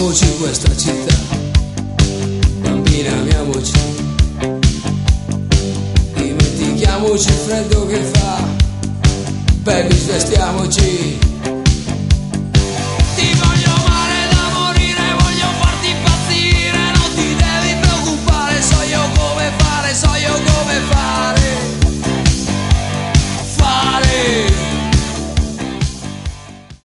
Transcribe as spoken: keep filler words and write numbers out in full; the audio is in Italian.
amiamoci questa città, bambina amiamoci, dimentichiamoci il freddo che fa, baby svestiamoci.